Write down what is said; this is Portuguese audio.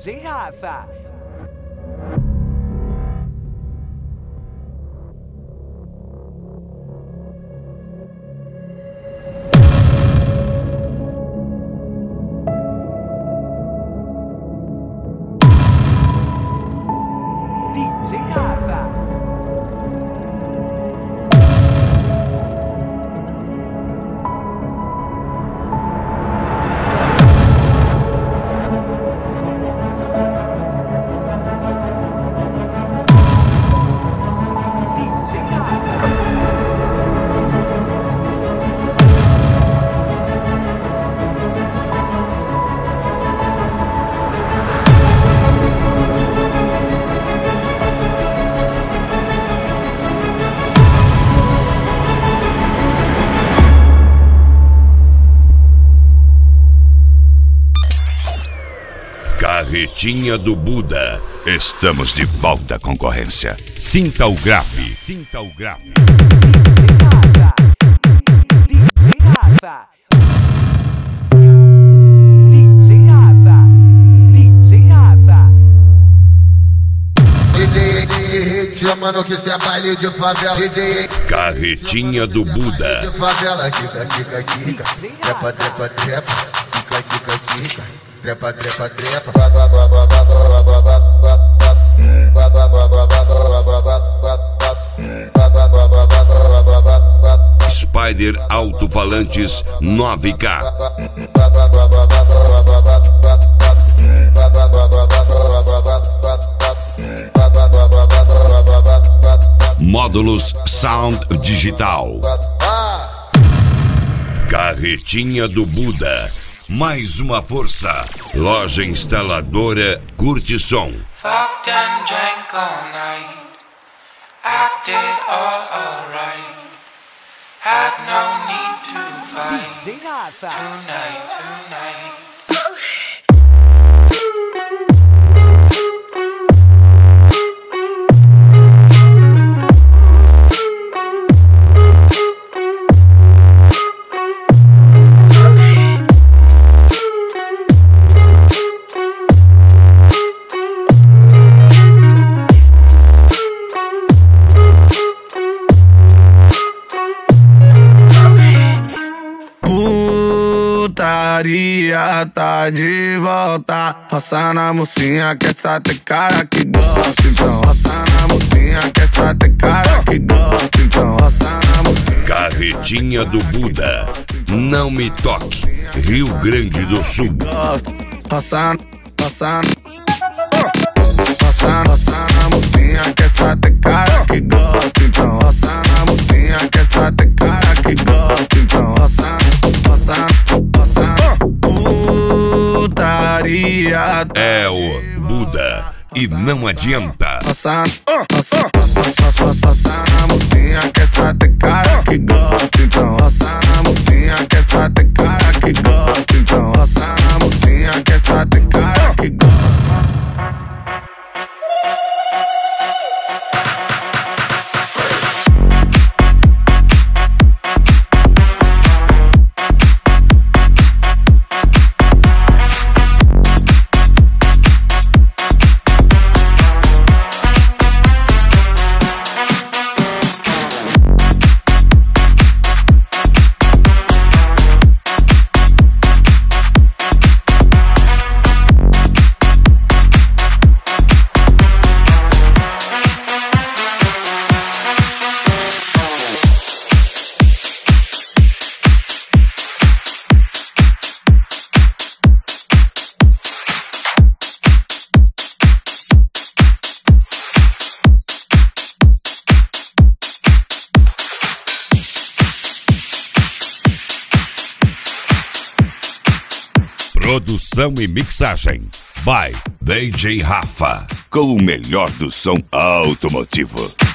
DJ Rafa. DJ Rafa. Carretinha do Buda. Estamos de volta, concorrência. Sinta o grave. Sinta o grave. DJ Rafa. DJ Rafa. DJ Rafa. DJ chamando que cê é baile de favela. DJ Carretinha do Buda. de favela. Kika, kika, kika. Trepa, trepa, trepa. Kika, kika, kika. Trepa, trepa, trepa. Spider Alto-Falantes 9K. Módulos Sound Digital. Carretinha do Buda. Mais uma força. Loja instaladora Curte Som. Fucked and drank all night. Acted all alright. Had no need to fight. DJ Rafa. Tonight. Putaria tá de volta. Roça na mocinha que essa tem cara que gosta. Então roça na mocinha que essa tem cara que gosta. Então roça na mocinha. Carretinha do Buda. Não me toque. Rio Grande do Sul. Roça na mocinha que essa tem cara que gosta. Então roça na mocinha que essa tem cara que gosta. Então roça. Putaria É o Buda e não adianta. roça na mocinha que essa tem cara que gosta. Então roça na mocinha que essa tem cara que gosta. Então roça na mocinha que essa tem cara que gosta. Produção e mixagem by DJ Rafa, com o melhor do som automotivo.